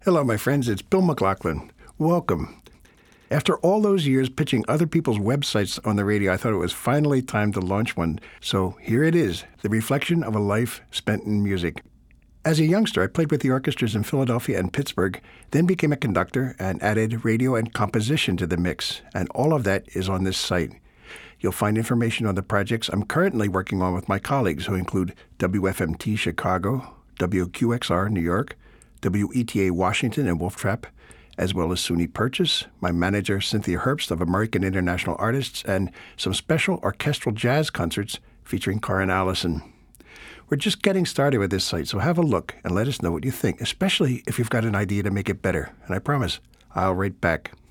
Hello, my friends. It's Bill McLaughlin. Welcome. After all those years pitching other people's websites on the radio, I thought it was finally time to launch one. So here it is, the reflection of a life spent in music. As a youngster, I played with the orchestras in Philadelphia and Pittsburgh, then became a conductor and added radio and composition to the mix. And all of that is on this site. You'll find information on the projects I'm currently working on with my colleagues, who include WFMT Chicago, WQXR New York, WETA Washington and Wolf Trap, as well as SUNY Purchase, my manager Cynthia Herbst of American International Artists, and some special orchestral jazz concerts featuring Karin Allison. We're just getting started with this site, so have a look and let us know what you think, especially if you've got an idea to make it better. And I promise, I'll write back.